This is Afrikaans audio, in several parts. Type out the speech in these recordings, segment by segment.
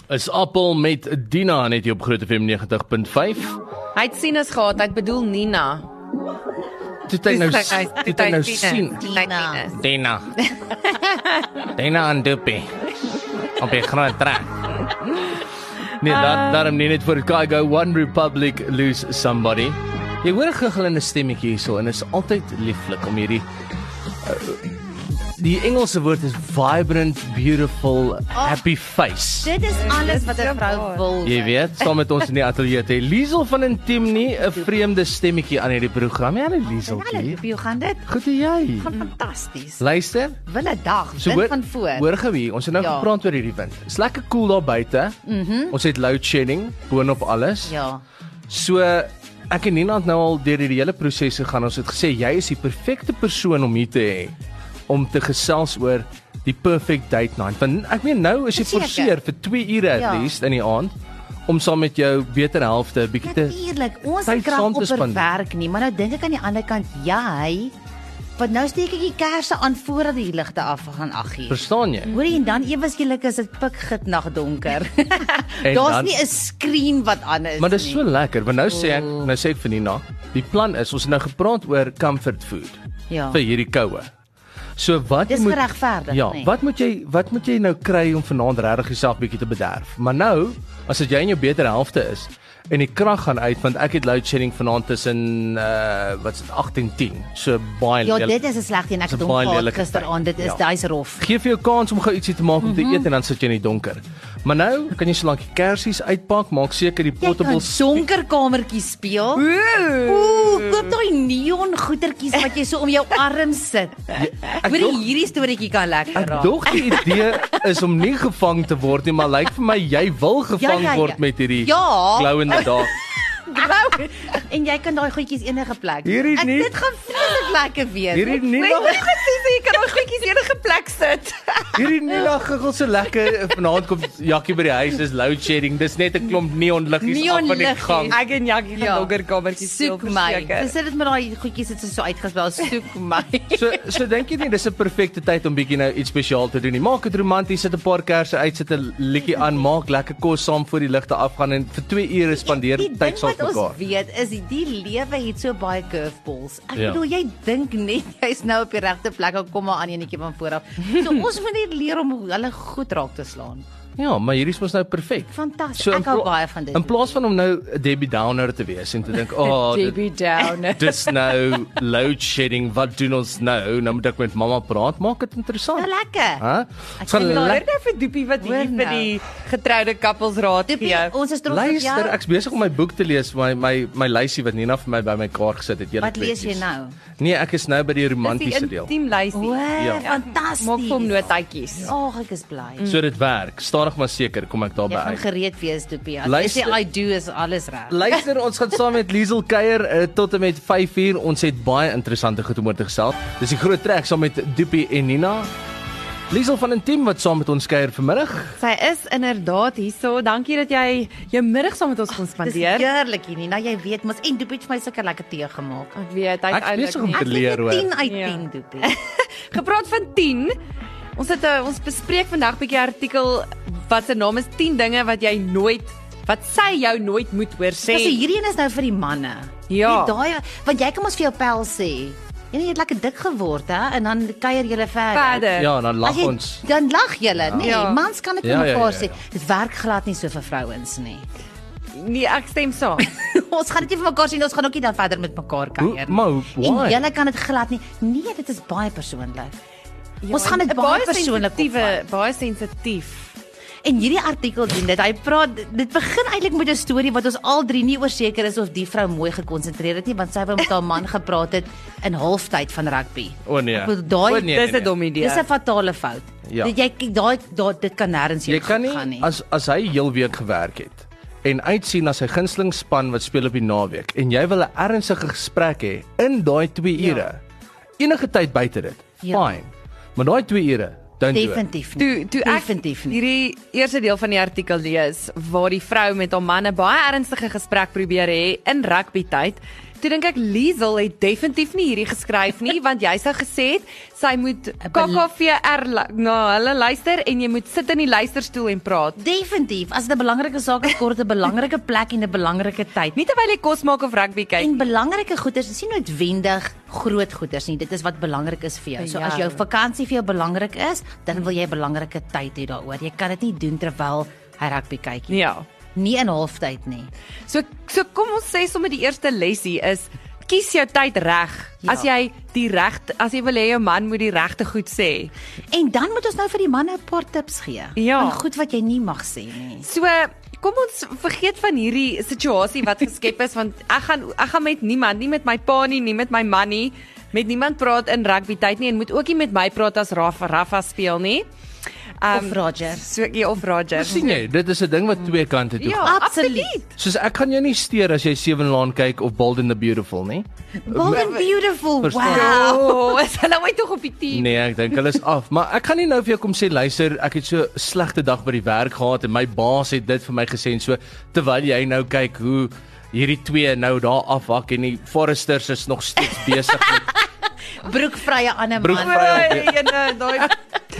Is Appel met Dina net hier op Groot FM 90.5. Hy het sinus gehad, hy het bedoel Nina. Toe hy nou sien. Dina. Dina en Duppie. Op die groot trek. Nee, daarom nie net vir Chicago, One Republic, Lose Somebody. Jy hoor 'n giggelende stemmetjie hierso en is altyd lieflik om hierdie die Engelse woord is vibrant, beautiful, happy face. Dit is alles wat 'n vrou wil. Jy weet, saam met ons in die ateljee te Liesel van Intiem nie 'n vreemde stemmetjie aan hierdie program. Ja, Lieseltjie. Hoe gaan dit? Goed en jy? Fantasties. Luister. Wille dag, So wind van voor. Hoor gou hier, ons het nou gepraat oor hierdie wind. Dis lekker koel daar buite. Ons het load shedding boonop alles. Ja. So ek en Nina het nou al deur hierdie hele proses gegaan. Ons het gesê jy is die perfekte persoon om hier te hê om te gesels oor die perfect date night. Want ek meen nou is jy forceer vir 2 ure at least in die aand om saam met jou beter helfte 'n bietjie te Natuurlik, ons het krag op per werk nie, maar nou dink ek aan die ander kant, want nou steek ek die kersse aan voordat die ligte afgaan 8:00. Verstaan jy? Hoor jy, en dan ewe skielik is dit pikgit nagdonker. En Daar's dan- nie 'n skerm wat aan is Maar dis nie. so lekker, want nou sê ek vir Nina, die plan is ons het nou gepraat oor comfort food vir hierdie koue. So wat Dis geregverdig, ja, nie? wat moet jy nou kry om vanaand regtig jouself bietjie te bederf? Maar nou, as dit jy in jou beter helfte is en die krag gaan uit, want ek het load shedding vanaand tussen wat is dit 8 en 10. So baie dit is 'n slegte en ek het hom gehad gisteraand. Dit is daai's rof. Geef vir jou kans om gou ietsie te maak om te eet en dan sit jy in die donker. Maar nou kan jy solank die kersies uitpak, maak seker die pottebles donker kamertjies speel. Ooh, koop daai neon goetertjies wat jy so om jou arm sit. Hoorie, hierdie storieetjie kan lekker raak. Ek dog die idee is om nie gevang te word nie, maar lyk vir my jy wil gevang word met hierdie glowende dag. En jy kan daai goedjies enige plek. Dit gaan vreeslik lekker wees. Hierdie nie Jy kan daai goedjies enige plek sit. Hierdie nie giggel so lekker. Vanaand kom Jakkie by die huis, dis load shedding. Dis net 'n klomp neonliggies af van die gang. Ek en Jakkie gaan donker kamertjies speel verseker. Dis dit met daai goedjies het so uitgespel, soek my. So dink jy nie dis 'n perfekte tyd om bietjie nou iets spesiaal te doen nie. Maak dit romanties, sit 'n paar kersse uit, sit 'n liedjie aan, maak lekker kos saam voor die ligte afgaan en vir 2 ure spandeer tyd saam met mekaar. Ons weet is die lewe het so baie curveballs. Ek bedoel jy dink net jy's nou op die regte plek, kom maar aan enetjie van voor af. So ons moet net leer om hulle goed raak te slaan. Ja, maar hierdie is mos nou perfek. Fantasties. So ek hou baie van dit. In plaas van om nou 'n Debbie Downer te wees en te dink, Debbie Downer. Dis nou load shedding. Wat doen ons nou? Nou moet ek met mamma praat. Maak dit interessant. Lekker. Ek gaan lekker vir Doopie wat hier vir die getroude couples raad gee. Ons is trots op jou. Luister, ek's besig om my boek te lees, my lysie wat Nina vir my by my kaart gesit het. Wat lees jy nou? Nee, ek is nou by die romantiese deel. Intiem lysie. Fantasties. Maak vir hom notaatjies. Ek is bly. So dit werk. Stadig maar seker kom ek daarby uit. Jy gaan gereed wees, Doopie. As jy sê I do is alles reg. Luister, ons gaan saam met Liesel kuier tot en met 5:00. Ons het baie interessante goed om oor te gesels. Dis die groot trek saam met Doopie en Nina. Liesel van Intiem wat saam met ons kuier vanmiddag. Sy is inderdaad hierso. Dankie dat jy jou middag saam met ons kon spandeer. Dis heerlik, Nina. Jy weet mos en Doopie het vir my sulke lekker tee gemaak. Ek weet, hy Ek is besig om te leer hoor. 10 uit 10, Doopie. Gepraat van 10. Ons bespreek vandag 'n bietjie 'n artikel wat se naam is 10 dinge wat sy jou nooit moet hoor sê. So hierdie een is nou vir die manne. Ja. Daai want jy kan mos vir jou pel sê. Jy het lekker dik geword, hè, en dan kuier julle verder. Ja, dan lag ons. Dan lag julle, nee. Mans kan dit vir mekaar sê. Ja. Dit werk glad nie so vir vrouens nie. Nee, ek stem saam. Ons gaan dit nie vir mekaar sien, ons gaan ook nie dan verder met mekaar kuier. Maar en julle kan dit glad nie. Nee, dit is baie persoonlik. Ons gaan dit baie persoonlik opvat. Baie sensitief. En hierdie artikel doen dit. Dit begin eintlik met 'n storie wat ons al drie nie oorseker is of die vrou mooi gekonsentreer het nie, want sy wou met haar man gepraat het in halftyd van rugby. O nee. Dis 'n dom idee. Dis 'n fatale fout. Ja. Dit kan nêrens heen gaan nie. As hy heel week gewerk het en uitsien na sy gunsteling span wat speel op die naweek en jy wil 'n ernstige gesprek hê in daai 2 ure. Enige tyd buite dit. Fine. Maar daai 2 ure Definitief nie. Toe ek hierdie eerste deel van die artikel lees waar die vrou met haar man 'n baie ernstige gesprek probeer hê in rugby tyd, toe dink ek Liesel het definitief nie hierdie geskryf nie, want jy sou gesê het, sy moet KKVR na hulle luister en jy moet sit in die luisterstoel en praat. Definitief, as dit 'n belangrike saak is, kort 'n belangrike plek en 'n belangrike tyd. Nie terwyl jy kos maak of rugby kyk. En belangrike goeders is nie noodwendig groot goeders nie. Dit is wat belangrik is vir jou. So as jou vakansie vir jou belangrik is, dan wil jy 'n belangrike tyd hê daaroor. Jy kan dit nie doen terwyl hy rugby kyk nie. Ja. Nie in halftyd nie. So kom ons sê sommer die eerste lesie is kies jou tyd reg. Ja. As jy wil hê jou man moet die regte goed sê. En dan moet ons nou vir die manne 'n paar tips gee. Ja. Van goed wat jy nie mag sê nie. So kom ons vergeet van hierdie situasie wat geskep is want ek gaan met niemand, nie met my pa nie met my man nie, met niemand praat in rugby tyd nie en moet ook nie met my praat as Rafa speel nie. Of Roger. Of Roger. Sien jy, dit is 'n ding wat twee kante toe gaan. Ja, absoluut. Soos ek kan jou nie steur as jy Seven Laan kyk of Bold and the Beautiful nie. Bold and Beautiful. Verstaan. Wow. Is hulle ooit tog op die team? Nee, ek dink hulle is af, maar ek kan nie nou vir jou kom sê luister, ek het so 'n slegte dag by die werk gehad en my baas het dit vir my gesê en so terwyl jy nou kyk hoe hierdie twee nou daar afhak en die Foresters is nog steeds besig met broekvrye ander man. Broekvrye.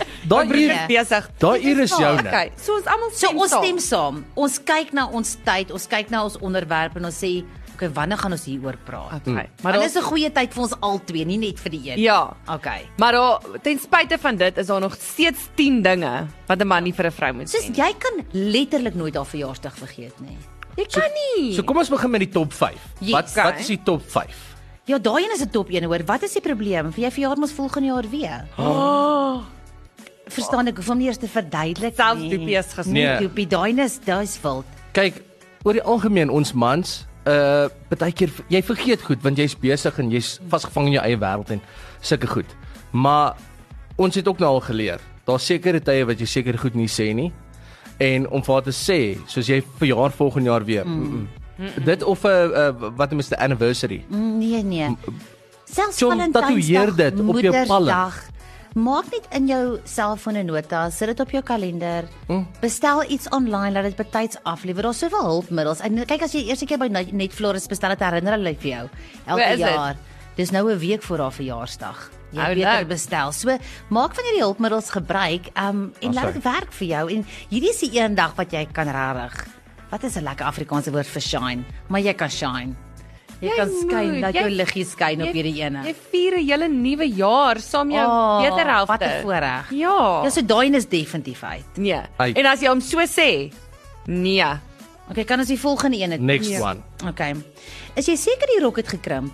Daai hier is joune. Okay, so ons almal stem saam. Ons kyk na ons tyd, ons kyk na ons onderwerp en ons sê, okay, wanneer gaan ons hieroor praat? Okay. Maar dit is 'n goeie tyd vir ons albei, nie net vir die een. Ja. Okay. Maar ten spyte van dit is daar nog steeds 10 dinge wat 'n man nie vir 'n vrou moet sê. Soos jy kan letterlik nooit haar verjaarsdag vergeet nie. Jy kan nie. So kom ons begin met die top 5. Wat is die top 5? Ja, daai een is 'n top 1 hoor. Wat is die probleem? Vir jy verjaar mos volgende jaar weer. Verstaan ek, hoef hom nie eers te verduidelik nie. Selfs Doopie is gesê. Nee. Doopie, daai's wild. Kyk, oor die algemeen ons mans, partykeer jy vergeet goed want jy's besig en jy's vasgevang in jou eie wêreld en sulke goed. Maar ons het ook nou al geleer. Daar's sekere tye wat jy seker goed nie sê nie. En om vir haar te sê, soos jy verjaar volgende jaar weer. Dit of wat is die anniversary? Nee. Selfs John, tatoeëer dit op jou palm. Maak net in jou selfoon 'n nota, sit dit op jou kalender. Bestel iets online, laat dit betyds aflewer. Daar's soveel hulpmiddels. En kyk as jy eerste keer by Netflix bestel het, herinner hulle vir jou elke jaar. Dis nou 'n week voor haar verjaarsdag. Jy beter bestel. So maak van hierdie hulpmiddels gebruik en laat dit werk vir jou. En hierdie is die een dag wat jy kan regtig. Wat is 'n lekker Afrikaanse woord vir shine? Maar jy kan shine. Jy kan skyn, laat jou liggie skyn op hierdie ene. Jy vier 'n hele nuwe jaar saam jou beter helfte. Wat 'n voorreg. Ja. So daai is definitief uit. Nee. En as jy hom so sê, nee. Okay, kan ons die volgende een Next one. Okay. Is jy seker die rok het gekrimp?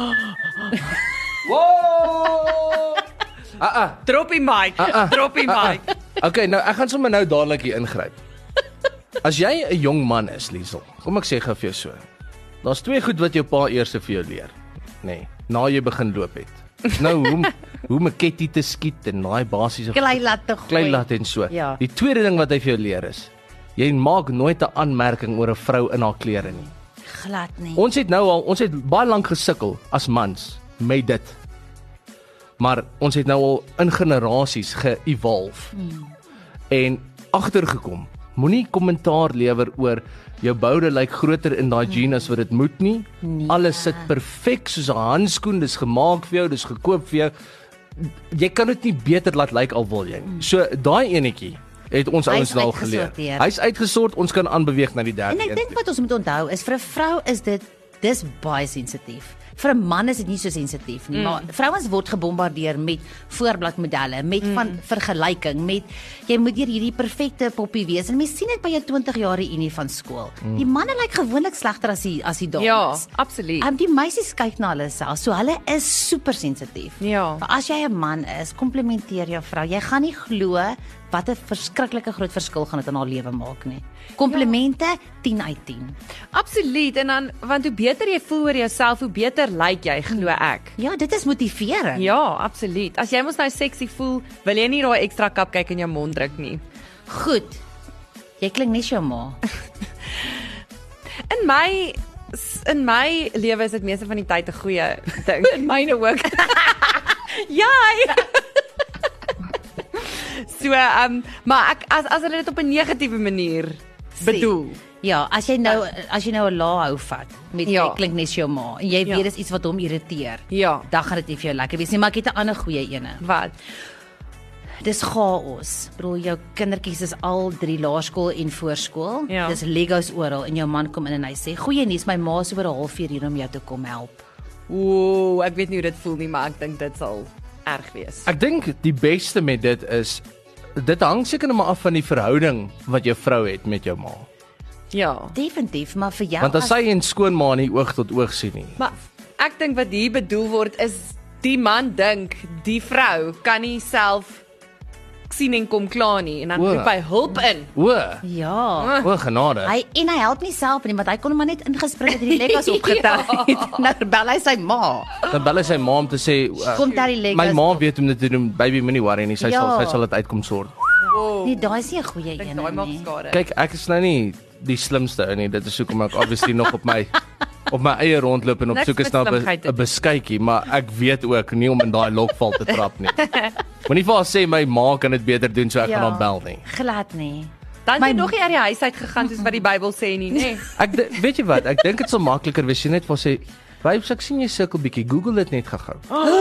Wow! Droppie mic. Droppie mic. Okay, nou ek gaan sommer nou dadelik hier ingryp. As jy 'n jong man is, Liesel, kom ek sê gou vir jou so. Daar's twee goed wat jou pa eers vir jou leer, nê, na jy begin loop het. Nou hoe om 'n ketty te skiet en daai basiese klei laat en so. Ja. Die tweede ding wat hy vir jou leer is, jy maak nooit 'n aanmerking oor 'n vrou in haar klere nie. Glad nie. Ons het baie lank gesukkel as mans met dit. Maar ons het nou al in generasies ge-evolve. En agtergekom, moenie kommentaar lewer oor jou boude lyk groter in daai jeans as wat dit moet nie. Nee. Alles sit perfek soos 'n handskoen, dis gemaak vir jou, dis gekoop vir jou. Jy kan dit nie beter laat lyk al wil jy nie. So daai enetjie het ons ouens nou geleer. Hy's uitgesort, ons kan aanbeweeg na die derde een. En ek dink wat ons moet onthou is vir 'n vrou is dis baie sensitief. Vir 'n man is dit nie so sensitief nie, maar vrouens word gebombardeer met voorbladmodelle, met van vergelyking, met jy moet hier hierdie perfekte poppie wees. En mens sien dit by jou 20 jaar unie van skool. Die manne lyk gewoonlik slegter as die dames. Ja, absoluut. Die meisies kyk na hulle self, so hulle is super sensitief. Ja. Maar as jy 'n man is, komplimenteer jou vrou. Jy gaan nie glo wat 'n verskriklike groot verskil gaan dit in haar lewe maak nie. Komplimente 10 uit 10. Absoluut. En dan want hoe beter jy voel oor jouself, hoe beter lyk jy, glo ek. Ja, dit is motiverend. Ja, absoluut. As jy mos nou sexy voel, wil jy nie daai ekstra cupcake in jou mond druk nie. Goed. Jy klink nie jou ma. In my lewe is dit meeste van die tyd 'n goeie ding. In myne ook. Ja. So, maar ek as hulle dit op 'n negatiewe manier bedoel. Ja, as jy nou 'n laag hou vat met Ja. jy klink nes jou ma en jy weet dis iets wat hom irriteer. Ja. Dan gaan dit nie vir jou lekker wees nie, maar ek het 'n ander goeie ene. Wat? Dis chaos. Bro, jou kindertjies is al 3 laerskool en voorskool. Ja. Dis Legos oral en jou man kom in en hy sê: "Goeie nuus, my ma is oor 'n halfuur hier om jou te kom help." Ooh, ek weet nie hoe dit voel nie, maar ek dink dit sal erg wees. Ek dink die beste met dit is dit hang seker net maar af van die verhouding wat jou vrou het met jou ma. Ja. Definitief, maar vir jou Want as sy en skoonma nie oog tot oog sien nie. Maar ek dink wat hier bedoel word is die man dink die vrou kan nie self sien en kom klaar nie en dan O. roep hy hulp in. O, Ja. o genade. Hy help nie self nie, want hy kon hom maar net ingespring het en die Legos opgetel het. Nou bel hy sy ma. Dan bel hy sy ma om te sê Kom daar die Legos. my ma weet om dit te doen. Baby, moenie worry nie. Sy Ja. sal dit uitkom sort. Nee, daai is nie 'n goeie Ek een daai maak nie. skade. Kyk, ek is nou nie die slimste ou nie. Dit is hoekom ek obviously nog op my eie rondloop en op Niks soek is met na slimheid te 'n beskuitjie, maar ek weet ook nie om in daai lokval te trap nie. Moenie vir haar sê my ma kan dit beter doen, so ek gaan haar bel nie. Glad nie. Dan My- het jy nog nie uit die huis uit gegaan soos wat die Bybel sê nie, nê? Weet jy wat? Ek dink dit sal makliker wees as jy net vir haar sê, "Babes, ek sien jy sukkel bietjie. Google dit net gou-gou."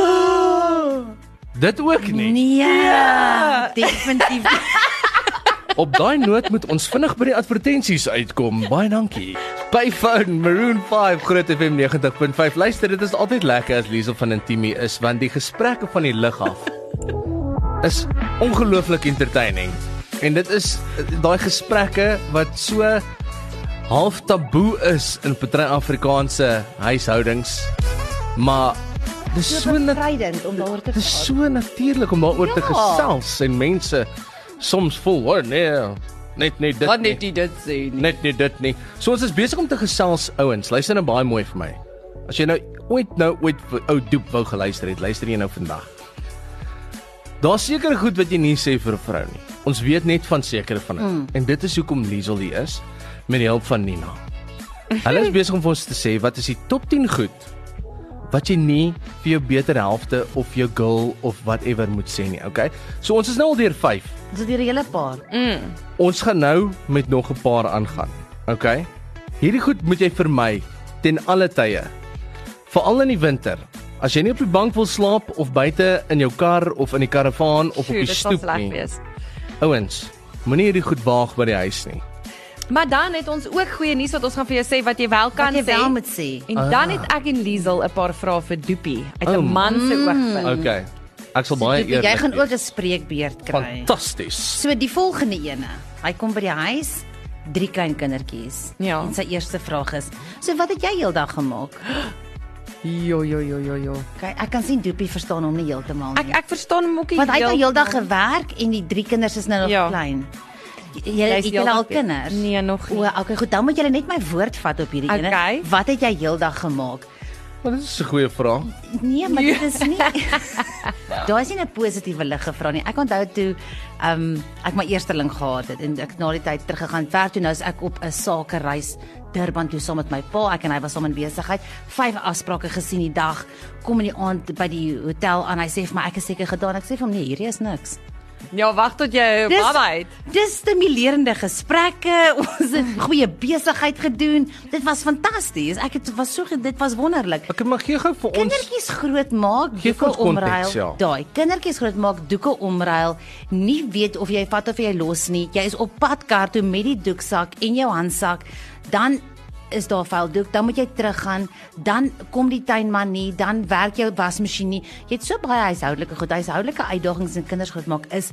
Dit ook nie. Nee, definitief. Op daai noot moet ons vinnig by die advertensies uitkom. Baie dankie. Payphone Maroon 5 Groot FM 90.5. Luister, dit is altyd lekker as Liesel van Intimie is, want die gesprekke van die lug af is ongelooflik entertaining. En dit is daai gesprekke wat so half taboe is in party Afrikaanse huishoudings. Maar dis so bevrydend om daaroor te Dit is so natuurlik om daaroor te gesels en mense soms voel, "Oh nee, net dit Wat nie. net jy dit sê nie. Net nie dit nie." So ons is besig om te gesels, ouens. Luister nou baie mooi vir my. As jy nou ooit vir ou Doep wou geluister het, luister jy nou vandag. Daar's sekere goed wat jy nie sê vir 'n vrou nie. Ons weet net van sekere van dit. En dit is hoekom Liesel hier is met die hulp van Nina. Hulle is besig om vir ons te sê wat is die top 10 goed wat jy nie vir jou beter helfte of jou girl of whatever moet sê nie, okay? So ons is nou al deur 5. Dis dit 'n hele paar. Ons gaan nou met nog 'n paar aangaan, okay? Hierdie goed moet jy vermy ten alle tye. Veral in die winter. As jy nie op die bank wil slaap of buite in jou kar of in die karavaan of op die Dit sal stoep sleg nie. wees. Ouens, moenie hierdie goed waag by die huis nie. Maar dan het ons ook goeie nuus wat ons gaan vir jou sê wat jy wel kan Wat jy sê. wel moet sê. En dan het ek en Liesel 'n paar vrae vir Doopie uit 'n Oh. man se oogpunt. Okay. Ek sal baie eerlik. Jy gaan wees. ook 'n spreekbeurt kry. Fantasties. So die volgende ene. Hy kom by die huis, 3 klein kindertjies. Ja. En sy eerste vraag is: "So wat het jy heeldag gemaak?" Jo. Kyk, ek kan sien Doopie verstaan hom nie heeltemal nie. Ek verstaan hom ook nie. Want hy het nou heeltemal. heeldag gewerk en die 3 kinders is nou nog Ja. klein. Jy Jy's het julle al heeldag- kinders? Nee, nog nie. O, okay, goed, dan moet julle net my woord vat op hierdie ene. Okay. Wat het jy heeldag gemaak? Maar dit is 'n goeie vraag. Nee, maar dit is nie. Daar is nie 'n positiewe lig gevra nie. Ek onthou toe ek my eersteling gehad het en ek na die tyd teruggegaan werk toe, nou is ek op 'n sakereis Durban toe saam met my pa. Ek en hy was saam in besigheid. 5 afsprake gesien die dag. Kom in die aand by die hotel aan. Hy sê vir my ek is seker gedaan. Ek sê vir hom nee, hierdie is niks. Ja, wag tot jy mamma het. Dis stimulerende gesprekke. Ons het goeie besigheid gedoen. Dit was fantasties. Dit was wonderlik. Ek mag gee gou vir ons. Kindertjies groot maak, Geef doeke ons konteks, omruil. ja. Daai kindertjies groot maak, doeke omruil. Nie weet of jy vat of jy los nie. Jy is op pad kar toe met die doeksak en jou handsak. Dan is daar vuil doek, dan moet jy teruggaan, dan kom die tuinman nie, dan werk jou wasmasjien nie. Jy het so baie huishoudelike uitdagings en kinders grootmaak is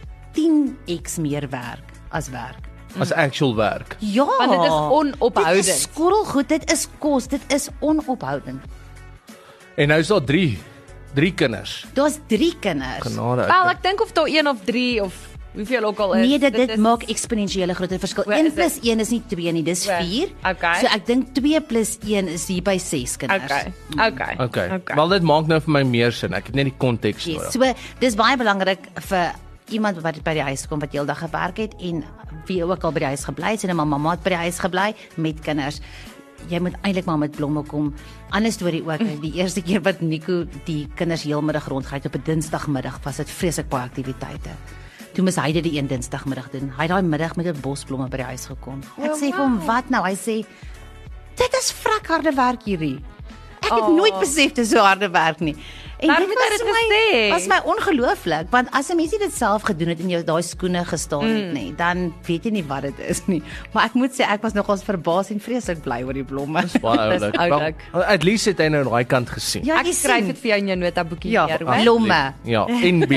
10x meer werk as werk. As actual werk. Ja, Want dit is onophoudend. Dit is skorrelgoed, dit is kos, dit is onophoudend. En nou is daar 3 kinders. Daar's 3 kinders. Genade. Wel, ek dink of daar 1 of 3 of hoeveel ook al is. Nee, dit is- maak eksponensiële groter verskil. Is 1 dit? plus 1 is nie 2 nie, dis 4. Okay. So ek dink 2 plus 1 is hier by 6 kinders. Okay. Okay. Wel dit maak nou vir my meer sin. Ek het net die konteks Yes. nodig. So dis baie belangrik vir iemand wat by die huis kom wat heeldag gewerk het en wie ook al by die huis gebly het en 'n mamma het by die huis gebly met kinders. Jy moet eintlik maar met blomme kom. Ander storie ook, die eerste keer wat Nico die kinders heelmiddag rondgery het op 'n Dinsdagmiddag, was dit vreeslik baie aktiwiteite. toe moes hy dit die een Dinsdagmiddag doen. Hy het daai middag met 'n bos blomme by die huis gekom. Ek sê vir hom, wat nou? Hy sê, dit is vrek harde werk hierdie. Ek het nooit besef dit is so harde werk nie. En Daarom het hy dit gesê. was my ongelooflik, want as 'n mens dit self gedoen het en jou daai skoene gestaan het nie, dan weet jy nie wat dit is nie. Maar ek moet sê ek was nogals verbaas en vreeslik bly oor die blomme. Baie oulik. oulik. Wel, at least het hy nou daai kant gesien. Ja, Ek jy skryf sien. dit vir jou in jou notaboekie Ja, neer, hoor. blomme. Ja,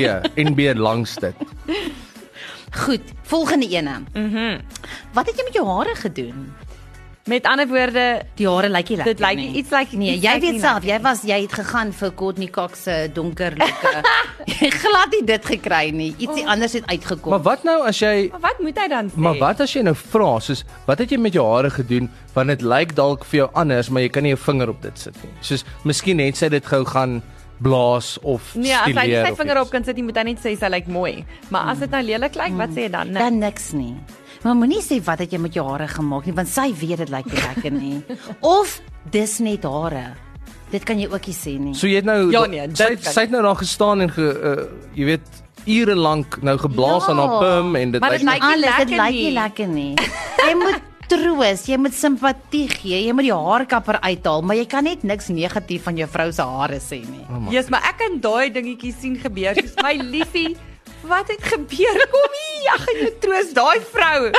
NB langs dit. Goed, volgende ene. Wat het jy met jou hare gedoen? Met ander woorde, Die hare lyk nie lekker dit lyk nie. iets lyk Nee, iets jy lyk weet nie self, lekker jy het gegaan vir Courtney Cox se donker lokke. Jy glad nie dit gekry nie. Ietsie anders het uitgekom. Maar wat nou as jy Maar wat moet hy dan sê? Maar wat as jy nou vra, soos wat het jy met jou hare gedoen, want dit lyk dalk vir jou anders, maar jy kan nie jou vinger op dit sit nie. Soos miskien het sy dit gou gaan blaas of Nee, as hy nie stileer sy of vinger iets. op kan sit, nie moet hy net sê sy lyk mooi. Maar as dit nou lelik lyk, wat sê jy dan? Nee. Dan niks nie. Maar moenie sê wat het jy met jou hare gemaak nie, want sy weet dit lyk nie lekker nie. Of dis net hare. Dit kan jy ook nie sê nie. So jy het nou Ja, nee, dit kan- sy het nou daar gestaan en jy weet ure lank nou geblaas aan haar perm en dit Maar dit lyk nie Alles, dit lekker lyk nie nie. lekker nie. Jy moet troos, jy moet simpatie gee, jy moet die haarkapper uithaal, maar jy kan net niks negatief van jou vrou se hare sê nie. Jesus, maar ek kan daai dingetjies sien gebeur. Soos my liefie, wat het gebeur? Kom hier, ek gaan jou troos, daai vrou.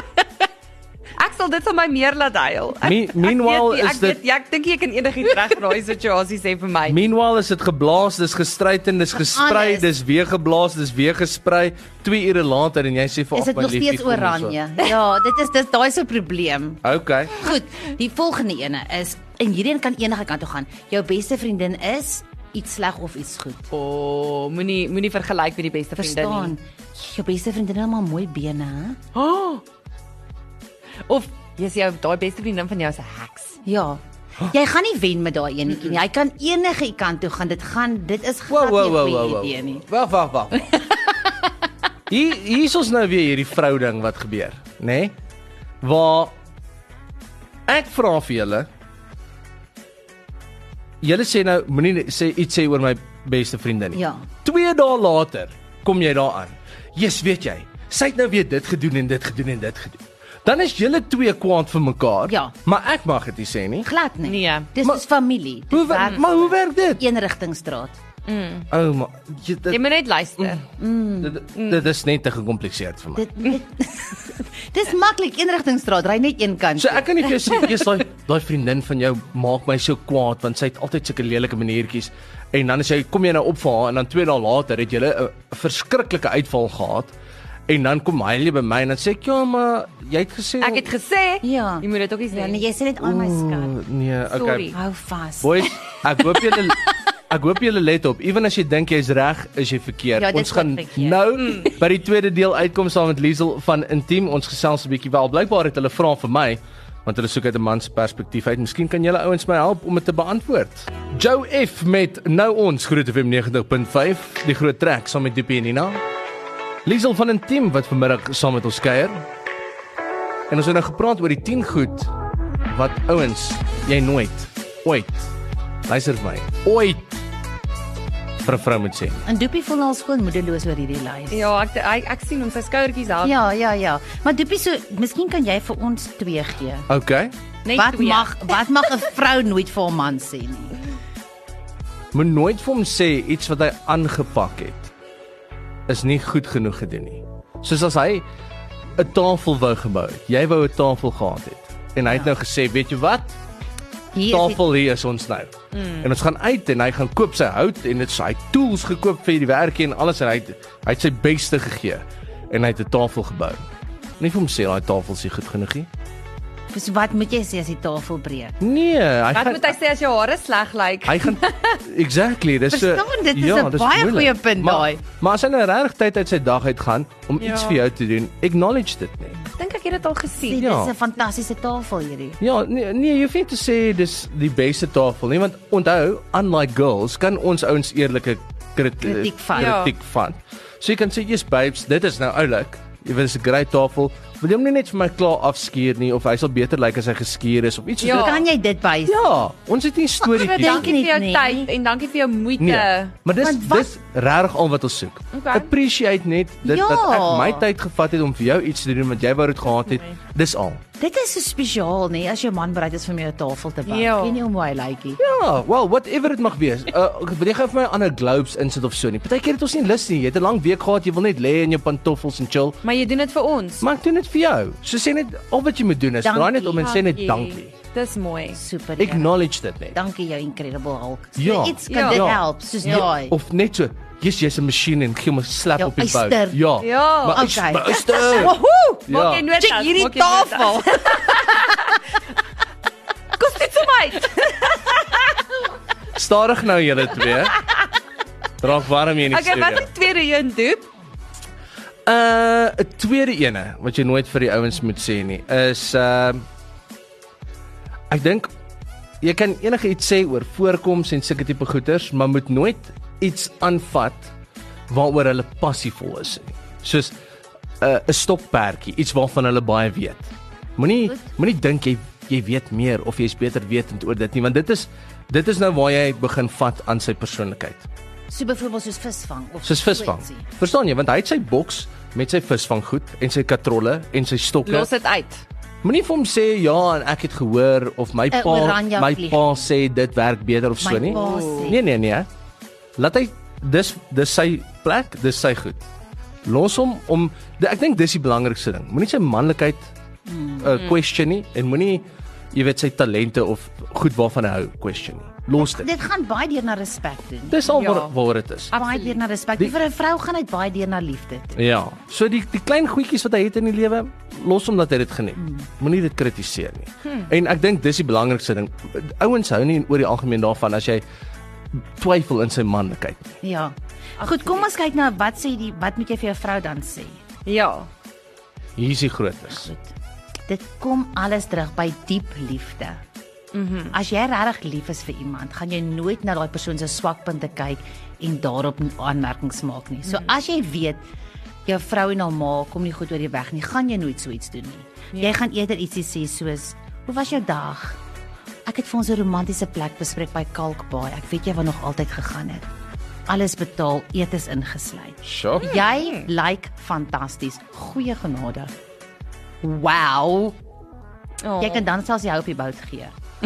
Ek sal dit van my meer laat huil. Meanwhile is dit ek dink jy kan enigiets regdraai situasie sê vir my. Meanwhile is dit geblaas, dis gestryten, dis gesprei, Alles. dis weer geblaas, dis weer gesprei 2 ure later en jy sê vir Is dit nog steeds oranje? Ja, dis daai so 'n probleem. Okay. Goed, die volgende ene is en hierdie een kan enige kant toe gaan. Jou beste vriendin is iets sleg of iets goed. Moenie vergelyk met die beste vriendin Verstaan? nie. Jou beste vriendin het almal mooi bene, hè? Of jy sê daai beste vriendin van jou is 'n heks. Ja. Jy gaan nie wen met daai enetjie nie. Hy kan enige kant toe gaan. Dit is glad Wow, nie 'n goeie idee nie. Wag. Hier is ons nou weer hierdie vrou ding wat gebeur, nê? Nee? Waar ek vra vir julle. Julle sê nou moenie iets sê oor my beste vriendin nie. Ja. 2 dae later kom jy daaraan. Jesus, weet jy, sy het nou weer dit gedoen en dit gedoen en dit gedoen. Dan is julle 2 kwaad vir mekaar. Ja. Maar ek mag dit nie sê nie. Glad nie. Nee. Dis Maar- soos familie. Dit werk Maar hoe werk dit? eenrigtingstraat. Ou, maar Jy dit, moet net luister. dit is net te gecompliseerd vir my. Dit Dis maklik eenrigtingstraat. Ry net een kant. So ek kan nie vir jou sê, jy's daai vriendin van jou maak my so kwaad want sy het altyd sulke lelike maniertjies en dan as jy kom jy nou op vir haar en dan 2 dae later het jy 'n verskriklike uitval gehad en dan kom hy by my en dan sê ek ja, maar jy het gesê Ek het gesê, Ja. jy moet dit ook nie sê. Ja, nee, jy sê net aan my skat. nee, okay. Sorry. Hou vas. Boys, ek hoop julle let op. Ewen as jy dink jy's reg, is jy verkeerd. Ja, dit Ons gaan is verkeerd. nou by die tweede deel uitkom saam met Liesel van Intiem. Ons gesels 'n bietjie wel. Blykbaar het hulle vra vir my want hulle soek uit 'n man se perspektief uit. Miskien kan julle ouens my help om dit te beantwoord. Joe F met Nou Ons Groot FM 90.5, die groot trek saam met Diepie en Nina. Liesel van Intiem wat vanmiddag saam met ons kuier. En ons het nou gepraat oor die 10 goed wat ouens jy nooit ooit luister vir my ooit vir 'n vrou moet sê. En Doopie voel al skoon moedeloos oor hierdie lys. Ja, ek sien hom sy skouertjies af. Ja. Maar Doopie, so miskien kan jy vir ons 2 gee. Okay. Net Wat 2. mag 'n vrou nooit vir 'n man sê nie? Moet nooit vir hom sê iets wat hy aangepak het is nie goed genoeg gedoen nie. Soos as hy 'n tafel wou gebou het. Jy wou 'n tafel gehad het en hy het nou gesê, weet jy wat? Hier is Tafel hier is ons nou. En ons gaan uit en hy gaan koop sy hout en dit hy tools gekoop vir die werkie en alles en hy het sy beste gegee en hy het 'n tafel gebou. Nie vir hom sê daai tafel is nie goed genoeg nie. dis wat moet jy sê as die tafel breek? Nee, hy Wat gaan moet hy sê as jou hare sleg lyk? hy gaan exactly, dis Verstaan, dit is 'n dis baie moeilik. goeie punt Maar- daai. Maar as hy nou regtig tyd uit sy dag uit gaan om Ja. iets vir jou te doen, acknowledge dit nie. Dink ek het dit al Sê gesien. Ja. dis 'n fantastiese tafel hierdie. Ja, nee, jy hoef nie te sê dis die beste tafel nie, want onthou, unlike girls, kan ons ouens eerlike Kritiek vat. Ja. kritiek vat. So jy kan sê, "Yes babes, dit is nou oulik. Jy weet, dis 'n great tafel. wil jy hom nie net vir my klaar afskuur nie, of hy sal beter lyk as hy geskuur is, of iets soos dit. Kan jy dit bys? Ja, ons het nie 'n storie Dankie vir jou nie. tyd en dankie vir jou moeite. Nee, maar dis regtig al wat ons soek. Okay. Appreciate net dit Ja. dat ek my tyd gevat het om vir jou iets te doen wat jy wou dit gehad het. Dis al. Dit is so spesiaal, nee, as jou man bereid is vir my 'n tafel te bak. Ja. Ken nie hoe hy lykie. Ja, well, whatever dit mag wees. Wil jy gou vir my ander globes insit of so nie? Partykeer het ons nie lus nie. Jy het 'n lang week gehad, jy wil net lê in jou pantoffels en chill. Maar jy doen dit vir ons. Maar ek doen dit vir jou. So sê net al wat jy moet doen is draai net om en sê net dankie. Dis mooi. Super. Acknowledge dit net. Dankie jou Incredible Hulk. Ja. Iets kan dit help, soos daai. Of net so, jy's 'n masjien en gee hom 'n slap Ja, op die uister. buik. Ja. Ja, Maar okay. maar uister. Woehoe! Ja. Maak jy notas. Check hierdie maak jy notas. tafel. Kos dit so my. Stadig nou julle twee. Raak warm hier in die Okay, wat studio. is die tweede een doen? 'n tweede ene wat jy nooit vir die ouens moet sê nie is ek dink jy kan enige iets sê oor voorkoms en sulke tipe goeters, maar moet nooit iets aanvat waaroor hulle passievol is nie. Soos 'n stokperdjie, iets waarvan hulle baie weet. Moenie dink jy weet meer of jy's beter wetend oor dit nie, want dit is nou waar jy begin vat aan sy persoonlikheid. So byvoorbeeld soos visvang of Soos visvang. so ietsie. Verstaan jy, want hy het sy boks met sy visvanggoed en sy katrolle en sy stokke. Los dit uit. Moenie vir hom sê ja en ek het gehoor of my oranje pa vlieg. sê dit werk beter of so My nie. pa sê. Nee. Laat hy dis sy plek, dis sy goed. Los hom om ek dink dis die belangrikste ding. Moenie sy manlikheid question nie en moenie jy weet sy talente of goed waarvan hy hou question nie. Los dit. Dit gaan baie deur na respek doen. Dis al Ja. waar dit is. Baie deur na respek. Vir 'n vrou gaan dit baie deur na liefde. Ja, so die klein goedjies wat hy het in die lewe, los hom dat hy dit geniet. Moenie dit kritiseer nie. En ek dink dis die belangrikste ding. Ouens hou nie oor die algemeen daarvan as jy twyfel in sy manlikheid. Ja. Goed, kom ons kyk na wat moet jy vir jou vrou dan sê? Ja. Hier is die grootes. Dit kom alles terug by diep liefde. As jy regtig lief is vir iemand, gaan jy nooit na daai persoon se swakpunte kyk en daarop aanmerkings maak nie. So as jy weet jou vrou en haar ma kom nie goed oor die weg nie, gaan jy nooit so iets doen nie. Jy gaan eerder ietsie sê soos: "Hoe was jou dag? Ek het vir ons 'n romantiese plek bespreek by Kalkbaai. Ek weet jy wou nog altyd gegaan het. Alles betaal, etes ingesluit. Sjoe. Jy lyk fantasties. Goeie genade." Wow. Oh. Jy kan dan selfs die hou op die bout gee.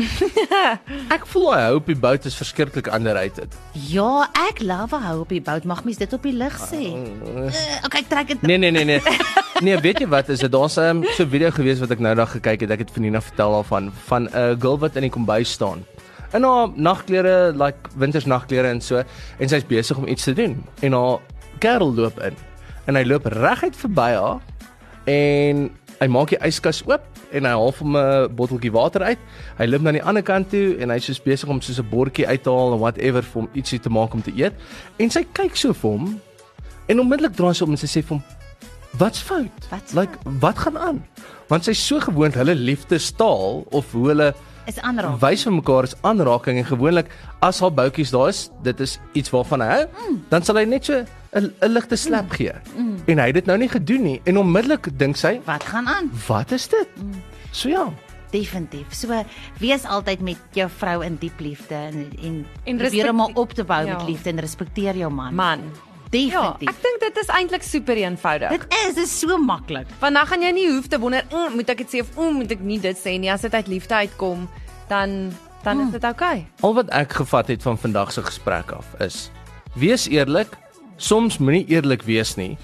Ek voel hy hou op die bout is verskriklik underrated. Ja, ek love hou op die bout. Mag mens dit op die lig sê? Okay, trek dit. Nee. Nee, weet jy wat? Is dit daar's so 'n video gewees wat ek nou dag gekyk het. Ek het vir Nina vertel daarvan van 'n girl wat in die kombuis staan. In haar nagklere, like wintersnagklere en so, en sy's besig om iets te doen. En haar kerel loop in. En hy loop reguit verby haar en hy maak die yskas oop en hy haal hom 'n botteltjie water uit. Hy loop na die ander kant toe en hy's soos besig om soos 'n bordjie uit te haal en whatever vir hom ietsie te maak om te eet. En sy kyk so vir hom en onmiddellik draai sy om en sy sê vir hom: "Wat's fout? Wat gaan aan?" Want sy's so gewoond hulle liefdestaal of hoe hulle Is aanraak. wys vir mekaar is aanraking en gewoonlik as haar boutjies daar is, dit is iets waarvan hy hou, dan sal hy net so 'n ligte slap gee. En hy het dit nou nie gedoen nie en onmiddellik dink sy, Wat gaan aan? "Wat is dit?" So ja. Definitief. So wees altyd met jou vrou in diep liefde en probeer hom respek- op te bou met Ja. liefde en respekteer jou man. Man. Ja, Definitief. ek dink dit is eintlik super eenvoudig. Dit is so maklik. Want dan gaan jy nie hoef te wonder, moet ek dit sê of moet ek nie dit sê nie. As dit uit liefde uitkom, dan is dit okay. Al wat ek gevat het van vandag se gesprek af is: wees eerlik, soms moenie eerlik wees nie.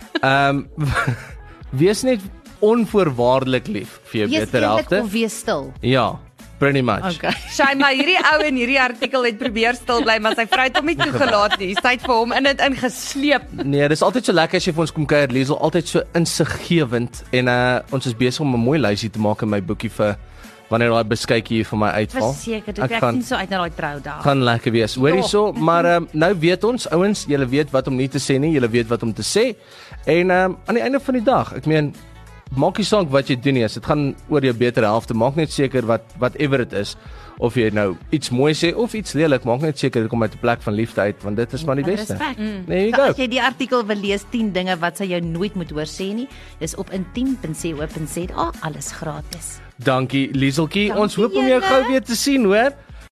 Wees net onvoorwaardelik lief vir jou Wees beter eerlik helfte. of wees stil. Ja, pretty much. Okay. Sy maar hierdie ou in hierdie artikel het probeer stil bly, maar sy vrou het hom nie toegelaat nie. Sy het vir hom in dit ingesleep. Nee, dis altyd so lekker as jy vir ons kom kuier. Liesel altyd so insiggewend en ons is besig om 'n mooi lysie te maak in my boekie vir wanneer daai beskuitjie hier vir my uitval. Verseker, ek sien so uit na daai troudag. Gaan lekker wees. Hoor hierso, maar nou weet ons ouens, julle weet wat om nie te sê nie, julle weet wat om te sê. En aan die einde van die dag, ek meen maak nie saak wat jy doen nie, as dit gaan oor jou betere helfte, maak net seker whatever dit is, of jy nou iets mooi sê of iets lelik, maak net seker dit kom uit 'n plek van liefde uit, want dit is maar die beste. There you go. As jy die artikel wil lees, 10 dinge wat jy nooit moet hoor sê nie, dis op intiem.co.za, alles gratis. Dankie Lieseltjie, ons hoop om jou gou weer te sien, hoor.